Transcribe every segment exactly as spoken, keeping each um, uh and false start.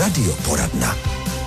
Radioporadna.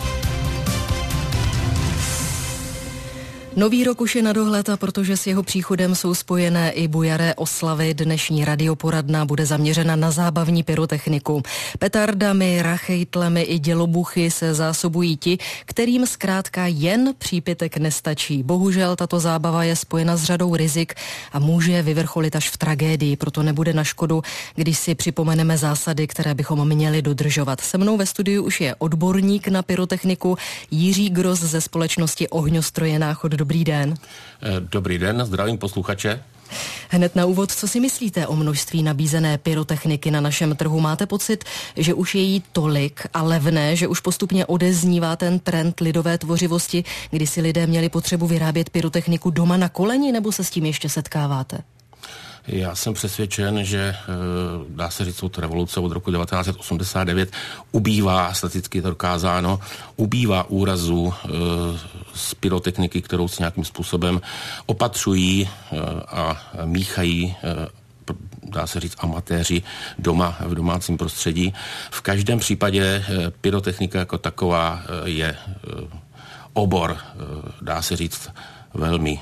Nový rok už je na dohled a protože s jeho příchodem jsou spojené i bujaré oslavy, dnešní radioporadna bude zaměřena na zábavní pyrotechniku. Petardami, rachejtlemi i dělobuchy se zásobují ti, kterým zkrátka jen přípitek nestačí. Bohužel tato zábava je spojena s řadou rizik a může vyvrcholit až v tragédii, proto nebude na škodu, když si připomeneme zásady, které bychom měli dodržovat. Se mnou ve studiu už je odborník na pyrotechniku Jiří Gros ze společnosti Ohňostroje Náchod. Dobrý den. Dobrý den, zdravím posluchače. Hned na úvod, co si myslíte o množství nabízené pyrotechniky na našem trhu? Máte pocit, že už je jí tolik a levné, že už postupně odeznívá ten trend lidové tvořivosti, kdy si lidé měli potřebu vyrábět pyrotechniku doma na koleni, nebo se s tím ještě setkáváte? Já jsem přesvědčen, že dá se říct, od revoluce od roku devatenáct set osmdesát devět ubývá, statisticky to dokázáno, ubývá úrazů z pyrotechniky, kterou si nějakým způsobem opatřují a míchají, dá se říct, amatéři doma v domácím prostředí. V každém případě pyrotechnika jako taková je obor, dá se říct, velmi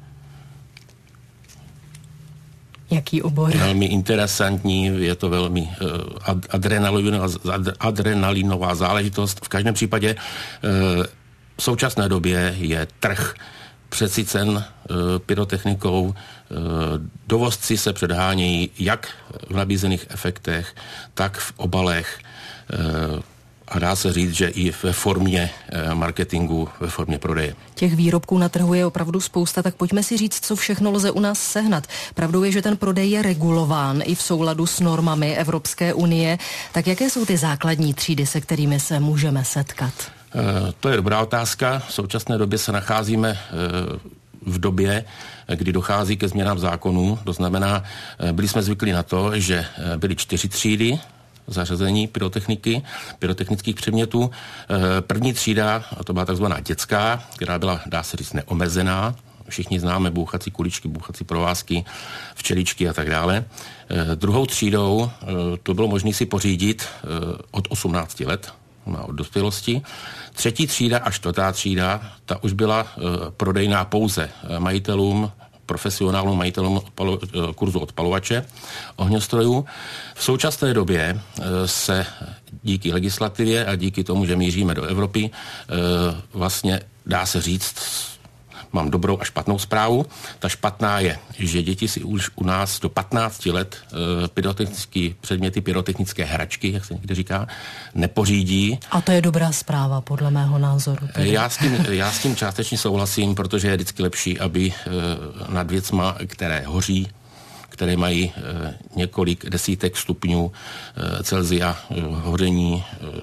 Jaký obor? Velmi interesantní, je to velmi uh, adrenalinová, adrenalinová záležitost. V každém případě uh, v současné době je trh přesycen uh, pyrotechnikou. Uh, dovozci se předhánějí jak v nabízených efektech, tak v obalech. Uh, A dá se říct, že i ve formě marketingu, ve formě prodeje. Těch výrobků na trhu je opravdu spousta, tak pojďme si říct, co všechno lze u nás sehnat. Pravdou je, že ten prodej je regulován i v souladu s normami Evropské unie. Tak jaké jsou ty základní třídy, se kterými se můžeme setkat? E, to je dobrá otázka. V současné době se nacházíme e, v době, kdy dochází ke změnám zákonů. To znamená, e, byli jsme zvyklí na to, že byly čtyři třídy zařazení pyrotechniky, pyrotechnických předmětů. První třída, a to byla takzvaná dětská, která byla, dá se říct, neomezená. Všichni známe bouchací kuličky, bouchací provázky, včeličky a tak dále. Druhou třídou to bylo možné si pořídit od osmnácti let, od dospělosti. Třetí třída a čtvrtá třída, ta už byla prodejná pouze majitelům, profesionálům majitelům odpalo, kurzu odpalovače ohňostrojů. V současné době se díky legislativě a díky tomu, že míříme do Evropy, vlastně dá se říct, mám dobrou a špatnou zprávu. Ta špatná je, že děti si už u nás do patnácti let pyrotechnické předměty, pyrotechnické hračky, jak se někde říká, nepořídí. A to je dobrá zpráva, podle mého názoru. Já s, tím, já s tím částečně souhlasím, protože je vždycky lepší, aby nad věcma, které hoří, které mají několik desítek stupňů Celsia hoření,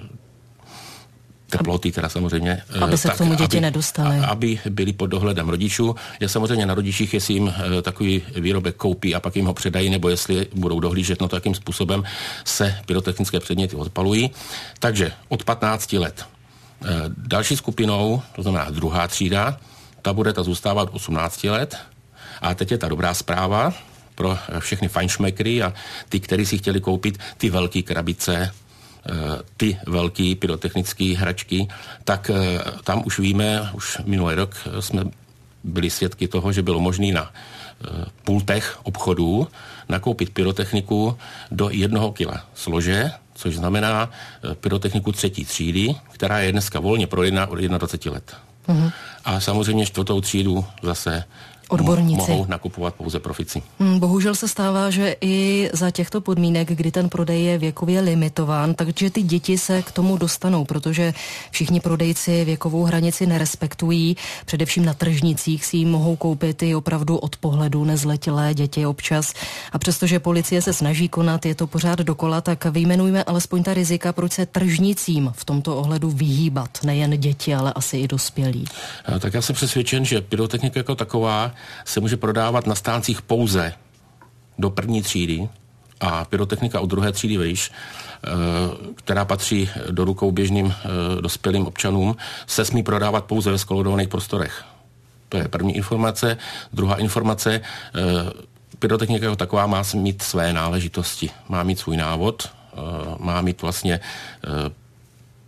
teploty teda samozřejmě. Aby se tak, k tomu děti aby, nedostaly. Aby byli pod dohledem rodičů. Je samozřejmě na rodičích, jestli jim takový výrobek koupí a pak jim ho předají, nebo jestli budou dohlížet na to, jakým způsobem se pyrotechnické předměty odpalují. Takže od patnácti let. Další skupinou, to znamená druhá třída, ta bude ta zůstávat osmnácti let. A teď je ta dobrá zpráva pro všechny fajnšmekry a ty, kteří si chtěli koupit ty velké krabice, ty velké pyrotechnické hračky, tak tam už víme, už minulý rok jsme byli svědky toho, že bylo možné na pultech obchodů nakoupit pyrotechniku do jednoho kila slože, což znamená pyrotechniku třetí třídy, která je dneska volně prodejná od dvaceti jedna let. Mm-hmm. A samozřejmě čtvrtou třídu zase odborníci mohou nakupovat pouze profici. Hmm, bohužel se stává, že i za těchto podmínek, kdy ten prodej je věkově limitován, takže ty děti se k tomu dostanou, protože všichni prodejci věkovou hranici nerespektují. Především na tržnicích si ji mohou koupit i opravdu od pohledu nezletilé děti občas. A přestože policie se snaží konat, je to pořád dokola, tak vyjmenujme alespoň ta rizika, proč se tržnicím v tomto ohledu vyhýbat. Nejen děti, ale asi i dospělí. A tak já jsem přesvědčen, že pyrotechnika jako taková se může prodávat na stáncích pouze do první třídy a pyrotechnika od druhé třídy výš, která patří do rukou běžným dospělým občanům, se smí prodávat pouze ve skoludovaných prostorech. To je první informace. Druhá informace, pyrotechnika jako taková má mít své náležitosti. Má mít svůj návod, má mít vlastně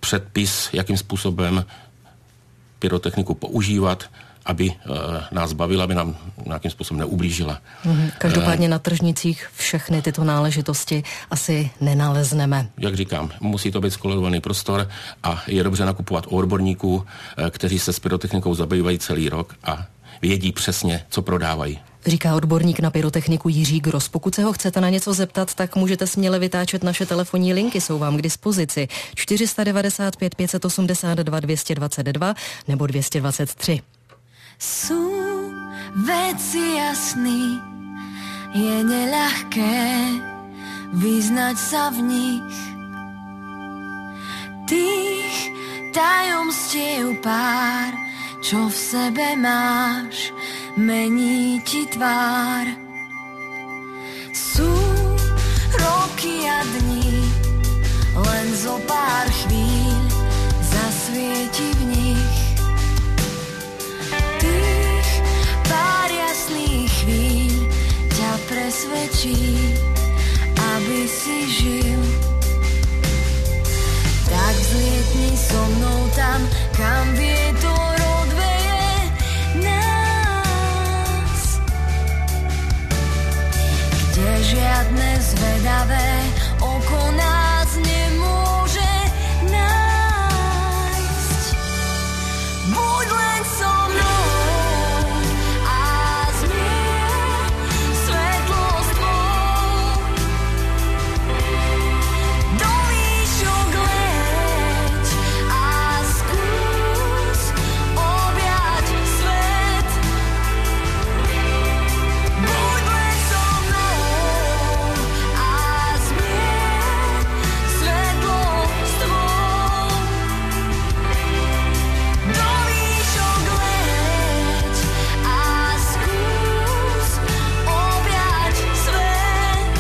předpis, jakým způsobem pyrotechniku používat, aby e, nás bavila, aby nám nějakým způsobem neublížila. Mm-hmm. Každopádně e, na tržnicích všechny tyto náležitosti asi nenalezneme. Jak říkám, musí to být skolorovaný prostor a je dobře nakupovat u odborníků, e, kteří se s pyrotechnikou zabývají celý rok a vědí přesně, co prodávají. Říká odborník na pyrotechniku Jiří Gros. Pokud se ho chcete na něco zeptat, tak můžete směle vytáčet naše telefonní linky, jsou vám k dispozici čtyři devět pět pět osm dva dvě dva dva nebo dvě dvacet tři. Sú veci jasný, je neľahké vyznať sa v nich. Tých tajomstiev pár, čo v sebe máš, mení ti tvár. Sú roky a dní, len zo pár chvíľ zasvieti v nich. Tých pár jasných chvíľ ťa presvedčí, aby si žil. Tak vzlietni so mnou tam, kam vietor odveje nás, kde žiadne zvedavé oko nás nemôže nájsť. Buď len so mnou a zmier svetlo s tvou. Do výšok leď a skús objať svet. Buď len so mnou a zmier svetlo s tvou. Do výšok leď a skús objať svet.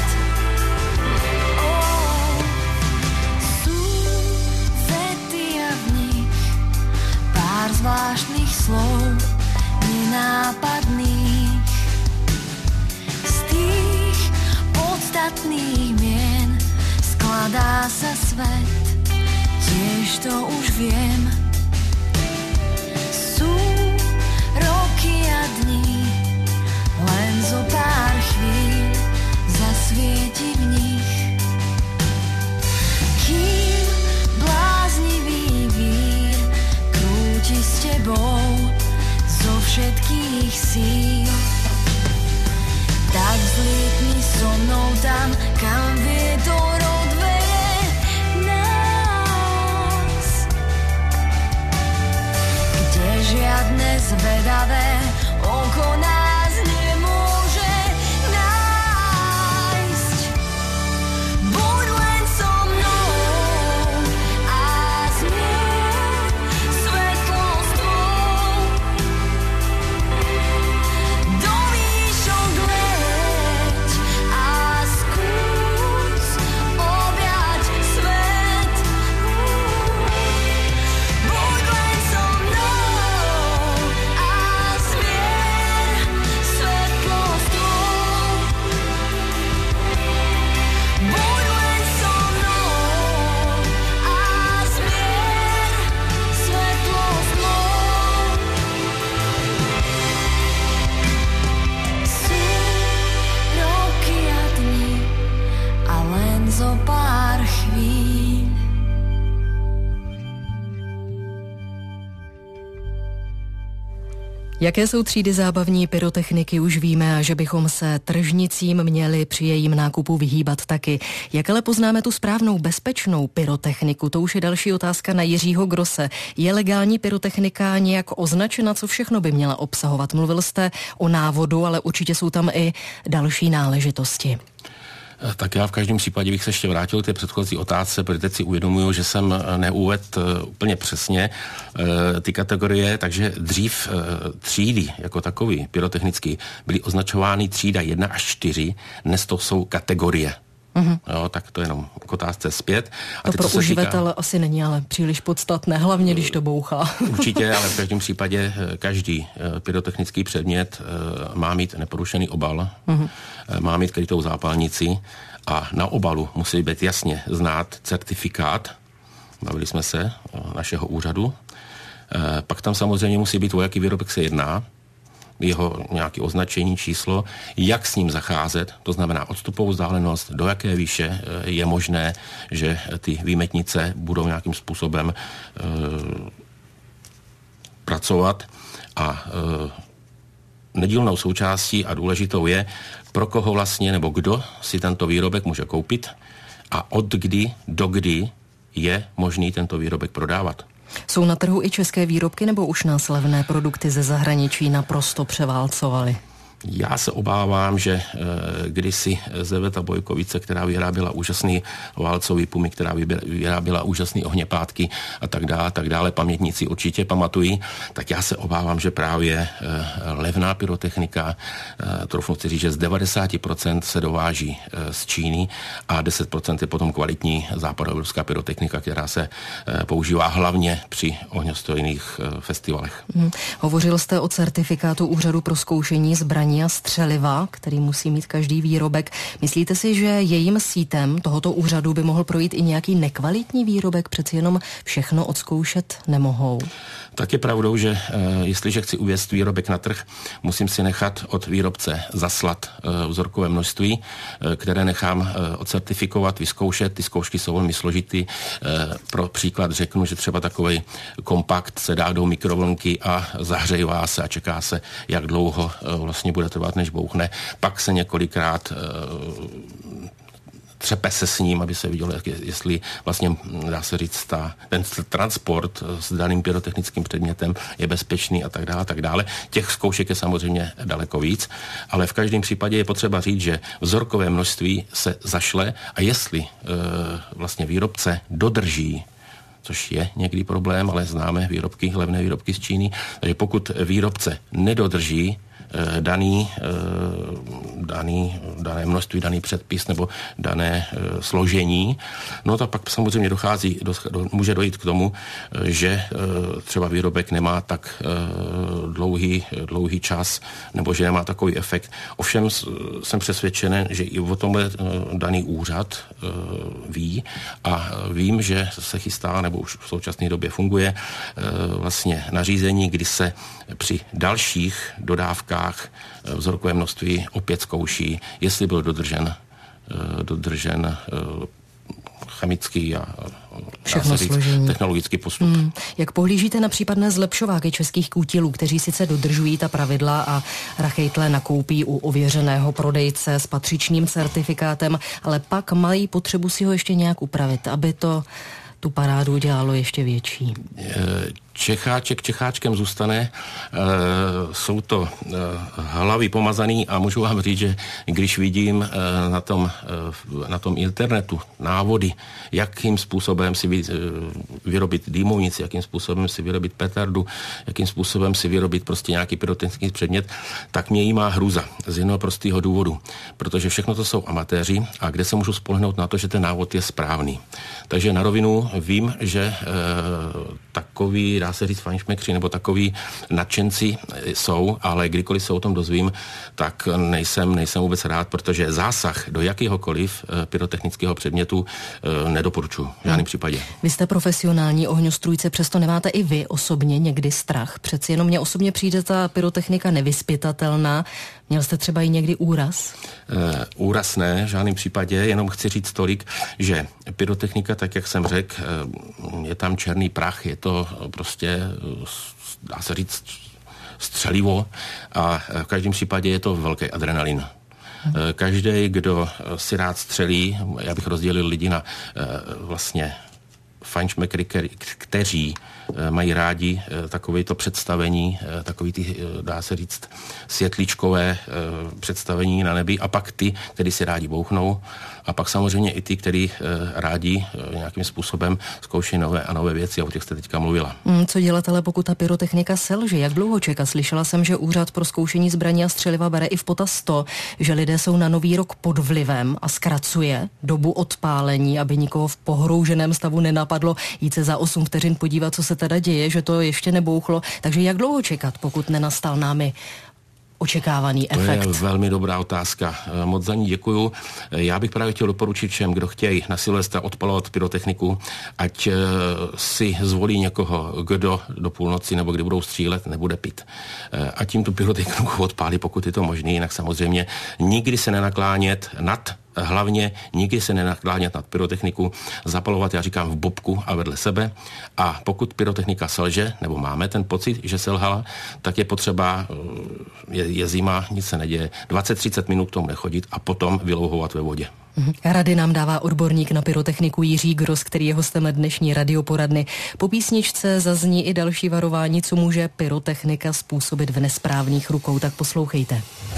Oh, sú vety a v nich pár zvláštnych slov, nenápadných. Z tých podstatných mien skladá sa svet, tiež to už viem. Sú roky a dní, len zo pár chvíľ zasvieti v nich. Kým bláznivý vír krúti s tebou zo všetkých síl, tak vzlietni so mnou tam, kam vietor odveje nás, kde žiadne zvedavé oko nás nemôže nájsť. Buď len so mnou a zmier svetlo s tvou. Do výšok leď a skús objať svet. Buď len so mnou a zmier svetlo s tvou. Buď len so mnou a zmier svetlo s tvou. Sú roky a dní a len zo pár chvíľ. Jaké jsou třídy zábavní pyrotechniky, už víme, a že bychom se tržnicím měli při jejím nákupu vyhýbat taky. Jak ale poznáme tu správnou bezpečnou pyrotechniku? To už je další otázka na Jiřího Grose. Je legální pyrotechnika nějak označena, co všechno by měla obsahovat? Mluvil jste o návodu, ale určitě jsou tam i další náležitosti. Tak já v každém případě bych se ještě vrátil k té předchozí otázce, protože teď si uvědomuju, že jsem neuvedl úplně přesně ty kategorie, takže dřív třídy jako takový pyrotechnický byly označovány třída jedna až čtyři, dnes to jsou kategorie. Mm-hmm. Jo, tak to jenom k otázce zpět. A to pro uživatele týká... asi není ale příliš podstatné, hlavně když to bouchá. Určitě, ale v každém případě každý pyrotechnický předmět má mít neporušený obal, mm-hmm. má mít krytou zápalnici a na obalu musí být jasně znát certifikát, bavili jsme se našeho úřadu. Pak tam samozřejmě musí být, o jaký výrobek se jedná, jeho nějaké označení, číslo, jak s ním zacházet, to znamená odstupovou vzdálenost, do jaké výše je možné, že ty výmetnice budou nějakým způsobem e, pracovat a e, nedílnou součástí a důležitou je, pro koho vlastně nebo kdo si tento výrobek může koupit a od kdy do kdy je možný tento výrobek prodávat. Jsou na trhu i české výrobky, nebo už nás levné produkty ze zahraničí naprosto převálcovaly? Já se obávám, že e, kdysi Zeveta Bojkovice, která vyráběla úžasný válcový pumy, která vyráběla úžasný ohněpátky a tak dále, tak dále, pamětníci určitě pamatují, tak já se obávám, že právě e, levná pyrotechnika, e, troufnu si říct, že z devadesát procent se dováží e, z Číny a deset procent je potom kvalitní západoevropská pyrotechnika, která se e, používá hlavně při ohňostojných e, festivalech. Hmm. Hovořil jste o certifikátu Úřadu pro zkoušení zbraní a střeliva, který musí mít každý výrobek. Myslíte si, že jejím sítem tohoto úřadu by mohl projít i nějaký nekvalitní výrobek? Přeci jenom všechno odzkoušet nemohou. Tak je pravdou, že e, jestliže chci uvést výrobek na trh, musím si nechat od výrobce zaslat e, vzorkové množství, e, které nechám e, odcertifikovat, vyzkoušet. Ty zkoušky jsou velmi složitý. E, pro příklad řeknu, že třeba takový kompakt se dá do mikrovlnky a zahřejvá se a čeká se, jak dlouho e, vlastně bude trvat, než bouchne. Pak se několikrát e, třepe se s ním, aby se vidělo, jestli vlastně, dá se říct, ta, ten transport s daným pyrotechnickým předmětem je bezpečný a tak dále, a tak dále. Těch zkoušek je samozřejmě daleko víc, ale v každém případě je potřeba říct, že vzorkové množství se zašle a jestli e, vlastně výrobce dodrží, což je někdy problém, ale známe výrobky, levné výrobky z Číny, takže pokud výrobce nedodrží daný, daný, dané množství, daný předpis nebo dané složení, no tak pak samozřejmě dochází, do, může dojít k tomu, že třeba výrobek nemá tak dlouhý, dlouhý čas nebo že nemá takový efekt. Ovšem jsem přesvědčen, že i o tomhle daný úřad ví a vím, že se chystá nebo už v současné době funguje vlastně nařízení, kdy se při dalších dodávkách vzorkové množství opět zkouší, jestli byl dodržen, dodržen chemický a všechno říct, složení. Technologický postup. Hmm. Jak pohlížíte na případné zlepšováky českých kutilů, kteří sice dodržují ta pravidla a rachejtle nakoupí u ověřeného prodejce s patřičným certifikátem, ale pak mají potřebu si ho ještě nějak upravit, aby to tu parádu dělalo ještě větší? Čecháček Čecháčkem zůstane. E, jsou to e, hlavy pomazaný a můžu vám říct, že když vidím e, na, tom, e, na tom internetu návody, jakým způsobem si vy, e, vyrobit dýmovnici, jakým způsobem si vyrobit petardu, jakým způsobem si vyrobit prostě nějaký pyrotechnický předmět, tak mě jí má hruza z jednoho prostého důvodu. Protože všechno to jsou amatéři a kde se můžu spolehnout na to, že ten návod je správný. Takže na rovinu vím, že e, takový, dá se říct, fajnšmekři nebo takový nadšenci jsou, ale kdykoliv se o tom dozvím, tak nejsem, nejsem vůbec rád, protože zásah do jakéhokoliv e, pyrotechnického předmětu e, nedoporučuji v žádném případě. Vy jste profesionální ohňostrůjce, přesto nemáte i vy osobně někdy strach? Přeci jenom mně osobně přijde ta pyrotechnika nevyzpytatelná. Měl jste třeba i někdy úraz? E, úraz ne, v žádném případě, jenom chci říct tolik, že pyrotechnika, tak jak jsem řekl, je tam černý prach, je to prostě, dá se říct, střelivo a v každém případě je to velký adrenalin. Každý, kdo si rád střelí, já bych rozdělil lidi na vlastně fajnšmekry, kteří mají rádi takovéto představení, takový ty, dá se říct, světličkové představení na nebi a pak ty, kteří si rádi bouchnou a pak samozřejmě i ty, kteří rádi nějakým způsobem zkoušejí nové a nové věci a o těch jste teďka mluvila. Co dělat ale, pokud ta pyrotechnika selže? Jak dlouho čeká? Slyšela jsem, že Úřad pro zkoušení zbraní a střeliva bere i v potaz to, že lidé jsou na nový rok pod vlivem a zkracuje dobu odpálení, aby nikoho v pohrouženém stavu nenapadlo jít se za osm vteřin podívat, co se teda děje, že to ještě nebouchlo. Takže jak dlouho čekat, pokud nenastal námi očekávaný to efekt? To je velmi dobrá otázka. Moc za ní děkuju. Já bych právě chtěl doporučit všem, kdo chtějí na Silvestra odpalovat pyrotechniku, ať si zvolí někoho, kdo do půlnoci nebo kdy budou střílet, nebude pít. A tím tu pyrotechniku odpálí, pokud je to možné, jinak samozřejmě nikdy se nenaklánět nad hlavně nikdy se nenaklánět nad pyrotechniku, zapalovat, já říkám, v bobku a vedle sebe. A pokud pyrotechnika selže, nebo máme ten pocit, že selhala, tak je potřeba, je, je zima, nic se neděje, dvacet třicet minut tomu nechodit a potom vylouhovat ve vodě. Rady nám dává odborník na pyrotechniku Jiří Gros, který je hostem dnešní radioporadny. Po písničce zazní i další varování, co může pyrotechnika způsobit v nesprávných rukou, tak poslouchejte.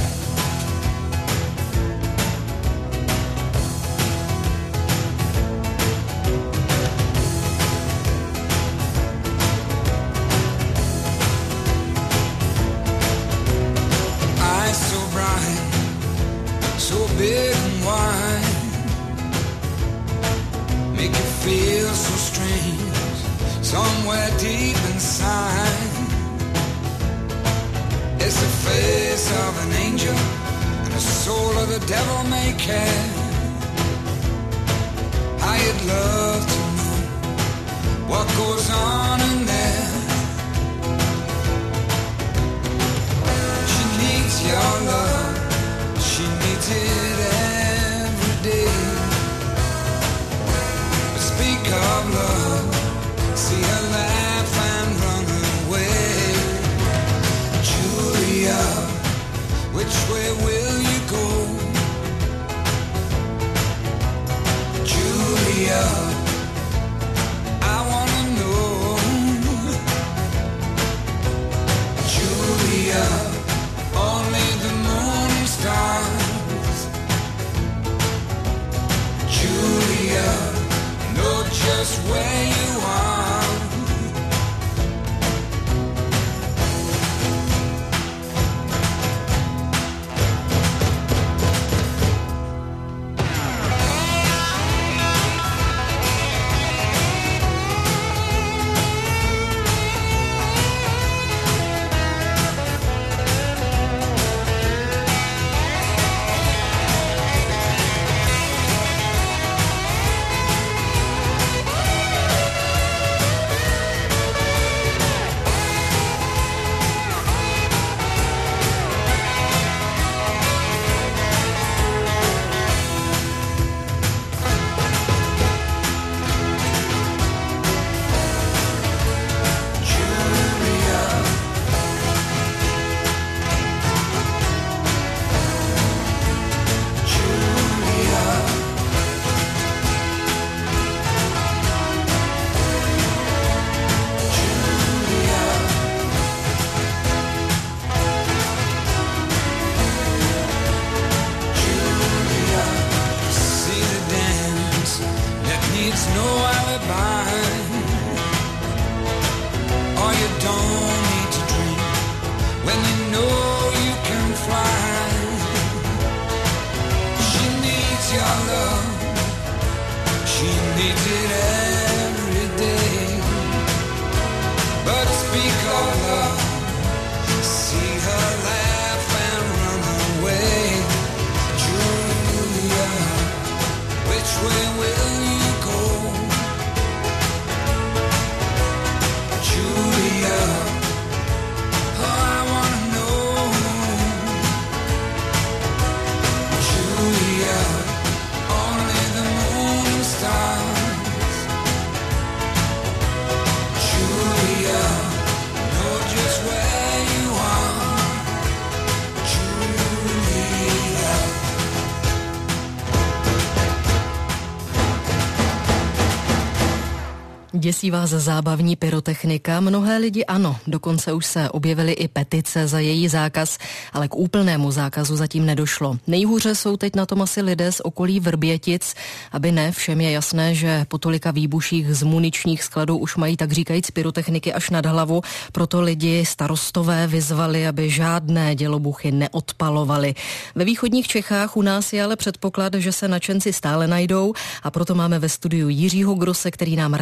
Somewhere deep inside, it's the face of an angel and the soul of the devil may care. I'd love to know what goes on in there. She needs your love, she needs it every day. But speak of love, see her laugh and run away. Julia, which way will you go? Julia, I wanna know. Julia, only the moon and stars. Julia, know just where you are. Děsí vás zábavní pyrotechnika? Mnohé lidi ano, dokonce už se objevily i petice za její zákaz, ale k úplnému zákazu zatím nedošlo. Nejhůře jsou teď na tom asi lidé z okolí Vrbětic, aby ne, všem je jasné, že po tolika výbuších z muničních skladů už mají tak říkajíc pyrotechniky až nad hlavu, proto lidi starostové vyzvali, aby žádné dělobuchy neodpalovali. Ve východních Čechách u nás je ale předpoklad, že se nadšenci stále najdou a proto máme ve studiu Jiřího Grose, který nám radí, jak od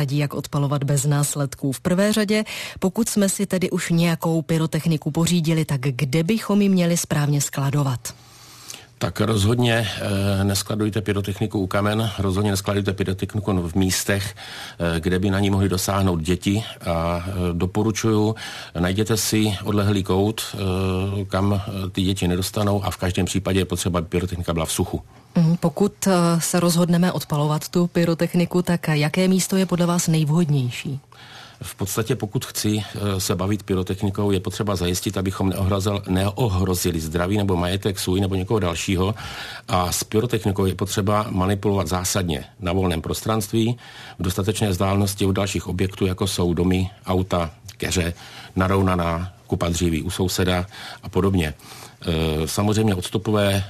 odpalovat bez následků. V prvé řadě, pokud jsme si tedy už nějakou pyrotechniku pořídili, tak kde bychom ji měli správně skladovat? Tak rozhodně e, neskladujte pyrotechniku u kamen, rozhodně neskladujte pyrotechniku v místech, e, kde by na ní mohli dosáhnout děti a e, doporučuju, najděte si odlehlý kout, e, kam ty děti nedostanou a v každém případě je potřeba, aby pyrotechnika byla v suchu. Pokud se rozhodneme odpalovat tu pyrotechniku, tak jaké místo je podle vás nejvhodnější? V podstatě pokud chci se bavit pyrotechnikou, je potřeba zajistit, abychom neohrozil, neohrozili zdraví nebo majetek svůj nebo někoho dalšího. A s pyrotechnikou je potřeba manipulovat zásadně na volném prostranství, v dostatečné vzdálenosti od dalších objektů, jako jsou domy, auta, keře, narovnaná kupa dříví u souseda a podobně. Samozřejmě odstupové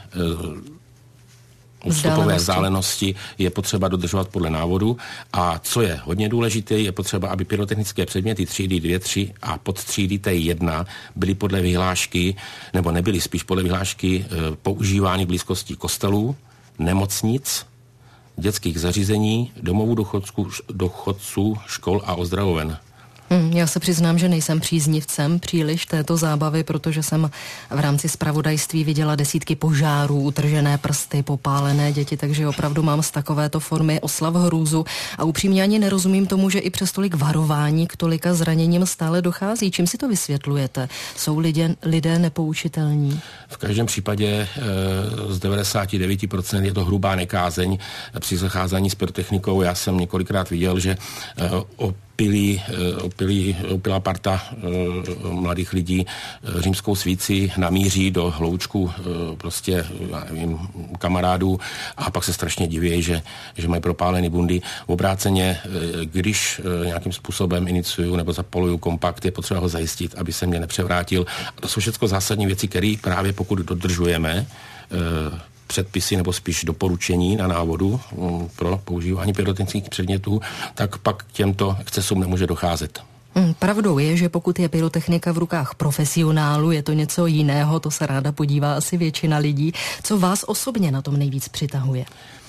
Vstupové vzdálenosti je potřeba dodržovat podle návodu a co je hodně důležité, je potřeba, aby pyrotechnické předměty třídy dvě, tři a podtřídy T jedna byly podle vyhlášky, nebo nebyly spíš podle vyhlášky e, používány v blízkosti kostelů, nemocnic, dětských zařízení, domovů dochodců, dochodců škol a ozdravoven. Já se přiznám, že nejsem příznivcem příliš této zábavy, protože jsem v rámci zpravodajství viděla desítky požárů, utržené prsty, popálené děti, takže opravdu mám z takovéto formy oslav hrůzu a upřímně ani nerozumím tomu, že i přes tolik varování k tolika zraněním stále dochází. Čím si to vysvětlujete? Jsou lidé, lidé nepoučitelní? V každém případě e, z devadesát devět procent je to hrubá nekázeň při zacházení s pyrotechnikou. Já jsem několikrát viděl, že e, o Opilí, opilí, opilá parta e, mladých lidí e, římskou svíci namíří do hloučku e, prostě nevím, kamarádů a pak se strašně diví, že, že mají propálený bundy. Obráceně, e, když e, nějakým způsobem iniciuju nebo zapaluju kompakt, je potřeba ho zajistit, aby se mě nepřevrátil. A to jsou všechno zásadní věci, které právě pokud dodržujeme, e, předpisy nebo spíš doporučení na návodu um, pro používání pyrotechnických předmětů, tak pak k těmto excesům nemůže docházet. Hmm, pravdou je, že pokud je pyrotechnika v rukách profesionálů, je to něco jiného, to se ráda podívá asi většina lidí. Co vás osobně na tom nejvíc přitahuje?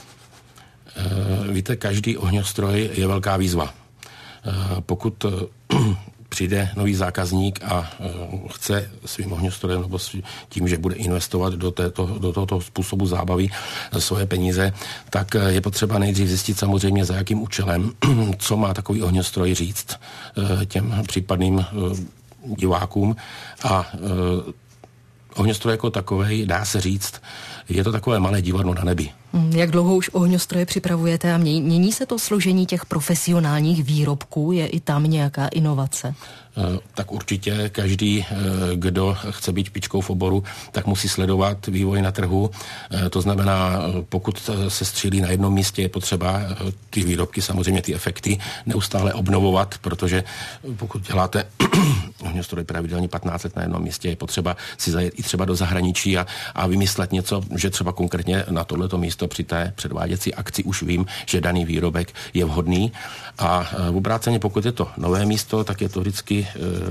E, víte, každý ohňostroj je velká výzva. E, pokud přijde nový zákazník a uh, chce svým ohňostrojem nebo tím, že bude investovat do, této, do tohoto způsobu zábavy svoje peníze, tak uh, je potřeba nejdřív zjistit samozřejmě, za jakým účelem, co má takový ohňostroj říct uh, těm případným uh, divákům a uh, ohňostroj jako takovej, dá se říct, je to takové malé divadlo na nebi. Jak dlouho už ohňostroje připravujete a mění se to složení těch profesionálních výrobků? Je i tam nějaká inovace? Tak určitě každý, kdo chce být špičkou v oboru, tak musí sledovat vývoj na trhu. To znamená, pokud se střílí na jednom místě, je potřeba ty výrobky, samozřejmě ty efekty, neustále obnovovat, protože pokud děláte ohňostroj pravidelně patnáct let na jednom místě, je potřeba si zajet i třeba do zahraničí a, a vymyslet něco, že třeba konkrétně na tohleto místo při té předváděcí akci už vím, že daný výrobek je vhodný. A v obráceně, pokud je to nové místo, tak je to vždycky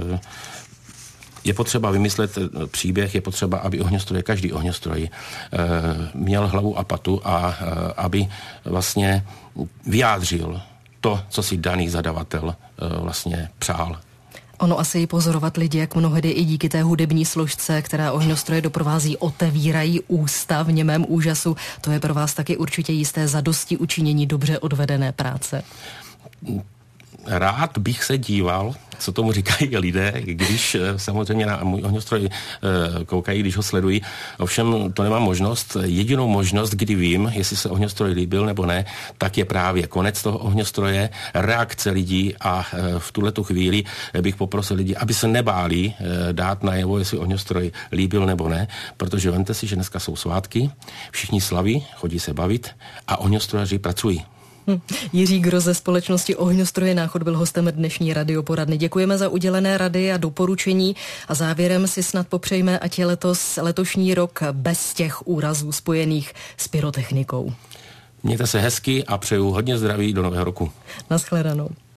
je potřeba vymyslet příběh, je potřeba, aby ohňostroj, každý ohňostroj měl hlavu a patu a aby vlastně vyjádřil to, co si daný zadavatel vlastně přál. Ono asi i pozorovat lidi, jak mnohdy i díky té hudební složce, která ohňostroje doprovází, otevírají ústa v němém úžasu. To je pro vás taky určitě jisté zadosti učinění dobře odvedené práce. Rád bych se díval, co tomu říkají lidé, když samozřejmě na můj ohňostroj koukají, když ho sledují. Ovšem to nemám možnost. Jedinou možnost, kdy vím, jestli se ohňostroj líbil nebo ne, tak je právě konec toho ohňostroje, reakce lidí a v tuhletu chvíli bych poprosil lidi, aby se nebáli dát najevo, jestli ohňostroj líbil nebo ne, protože vemte si, že dneska jsou svátky, všichni slaví, chodí se bavit a ohňostrojaři pracují. Hm. Jiří Gros ze společnosti Ohňostroje Náchod byl hostem dnešní radioporadny. Děkujeme za udělené rady a doporučení a závěrem si snad popřejme, ať je letos letošní rok bez těch úrazů spojených s pyrotechnikou. Mějte se hezky a přeju hodně zdraví do nového roku. Naschledanou.